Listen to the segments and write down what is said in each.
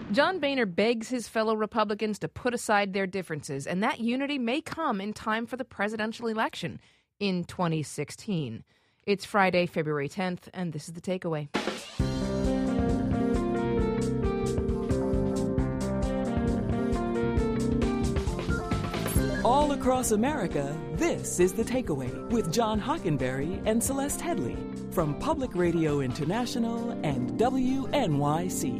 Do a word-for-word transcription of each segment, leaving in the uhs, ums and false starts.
John Boehner begs his fellow Republicans to put aside their differences, and that unity may come in time for the presidential election in twenty sixteen. It's Friday, February tenth, and this is The Takeaway. All across America, this is The Takeaway with John Hockenberry and Celeste Headley from Public Radio International and W N Y C.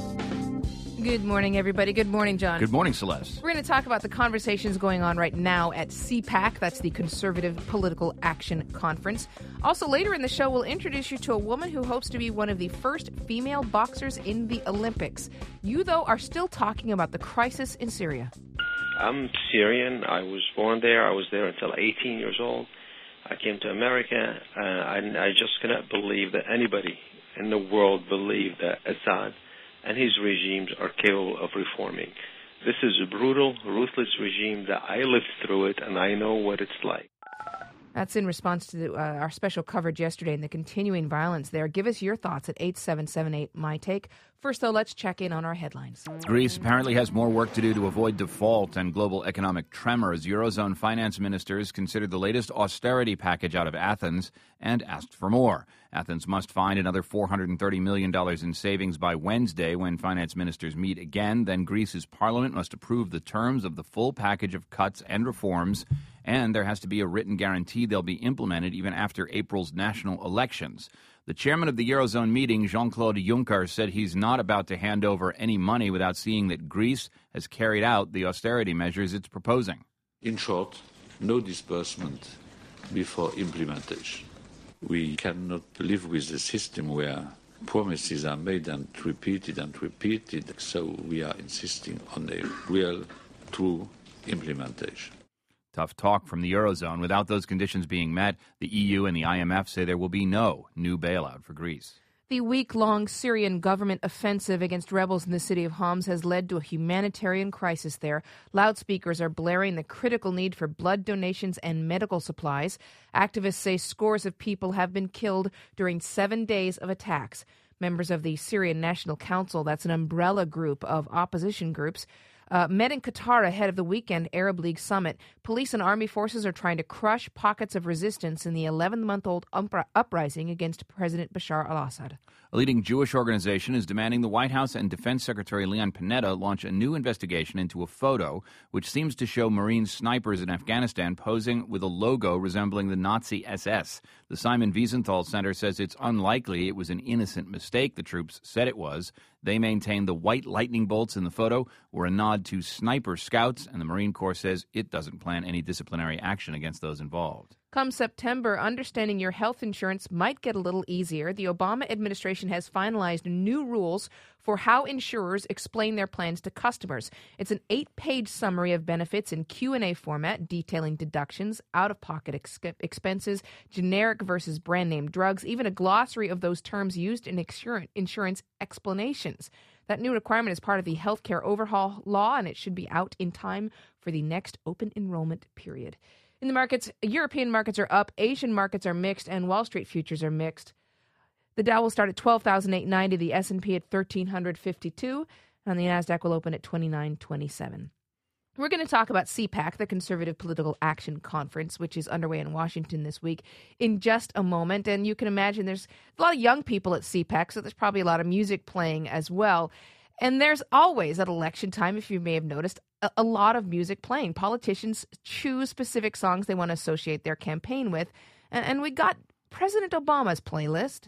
Good morning, everybody. Good morning, John. Good morning, Celeste. We're going to talk about the conversations going on right now at C PAC. That's the Conservative Political Action Conference. Also, later in the show, we'll introduce you to a woman who hopes to be one of the first female boxers in the Olympics. You, though, are still talking about the crisis in Syria. I'm Syrian. I was born there. I was there until eighteen years old. I came to America, uh, and I just cannot believe that anybody in the world believed that Assad and his regimes are capable of reforming. This is a brutal, ruthless regime that I lived through it, and I know what it's like. That's in response to the, uh, our special coverage yesterday and the continuing violence there. Give us your thoughts at eight seven seven eight, M Y Take. First, though, let's check in on our headlines. Greece apparently has more work to do to avoid default and global economic tremor as Eurozone finance ministers considered the latest austerity package out of Athens and asked for more. Athens must find another four hundred thirty million dollars in savings by Wednesday when finance ministers meet again. Then Greece's parliament must approve the terms of the full package of cuts and reforms, and there has to be a written guarantee they'll be implemented even after April's national elections. The chairman of the Eurozone meeting, Jean-Claude Juncker, said he's not about to hand over any money without seeing that Greece has carried out the austerity measures it's proposing. In short, no disbursement before implementation. We cannot live with a system where promises are made and repeated and repeated, so we are insisting on a real, true implementation. Tough talk from the Eurozone. Without those conditions being met, the E U and the I M F say there will be no new bailout for Greece. The week-long Syrian government offensive against rebels in the city of Homs has led to a humanitarian crisis there. Loudspeakers are blaring the critical need for blood donations and medical supplies. Activists say scores of people have been killed during seven days of attacks. Members of the Syrian National Council, that's an umbrella group of opposition groups, Uh, met in Qatar ahead of the weekend Arab League summit. Police and army forces are trying to crush pockets of resistance in the eleven-month-old upri- uprising against President Bashar al-Assad. A leading Jewish organization is demanding the White House and Defense Secretary Leon Panetta launch a new investigation into a photo which seems to show Marine snipers in Afghanistan posing with a logo resembling the Nazi S S. The Simon Wiesenthal Center says it's unlikely it was an innocent mistake. The troops said it was. They maintain the white lightning bolts in the photo were a nod to sniper scouts, and the Marine Corps says it doesn't plan any disciplinary action against those involved. Come September, understanding your health insurance might get a little easier. The Obama administration has finalized new rules for how insurers explain their plans to customers. It's an eight-page summary of benefits in Q and A format, detailing deductions, out-of-pocket ex- expenses, generic versus brand-name drugs, even a glossary of those terms used in insurance explanations. That new requirement is part of the healthcare overhaul law, and it should be out in time for the next open enrollment period. In the markets, European markets are up, Asian markets are mixed, and Wall Street futures are mixed. The Dow will start at twelve thousand eight hundred ninety, the S and P at one thousand three hundred fifty-two, and the NASDAQ will open at twenty-nine twenty-seven. We're going to talk about C PAC, the Conservative Political Action Conference, which is underway in Washington this week, in just a moment. And you can imagine there's a lot of young people at C PAC, so there's probably a lot of music playing as well. And there's always, at election time, if you may have noticed, a, a lot of music playing. Politicians choose specific songs they want to associate their campaign with. And, and we got President Obama's playlist.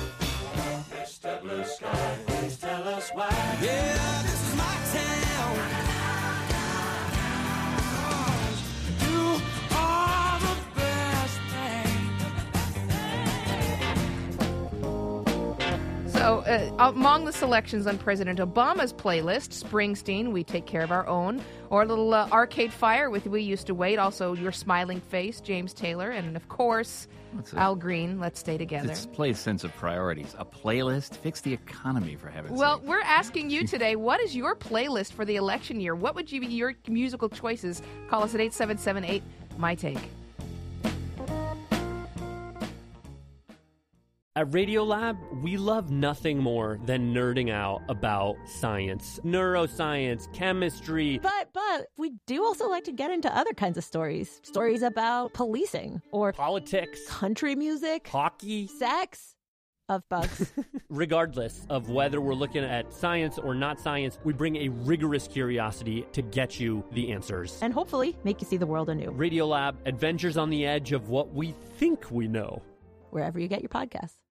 Mister Blue Sky, please tell us why. Yeah, this is my town. You are the best thing. So, uh, among the selections on President Obama's playlist, Springsteen, We Take Care of Our Own, or a little uh, Arcade Fire with We Used to Wait, also Your Smiling Face, James Taylor, and of course, a, Al Green, Let's Stay Together. Displays sense of priorities. A playlist? Fix the economy, for heaven's well, sake. Well, we're asking you today, what is your playlist for the election year? What would you be your musical choices? Call us at eight seven seven eight, M Y Take. A At Radiolab, we love nothing more than nerding out about science, neuroscience, chemistry. But, but, we do also like to get into other kinds of stories. Stories about policing or politics, country music, hockey, sex, of bugs. Regardless of whether we're looking at science or not science, we bring a rigorous curiosity to get you the answers. And hopefully make you see the world anew. Radiolab, adventures on the edge of what we think we know. Wherever you get your podcasts.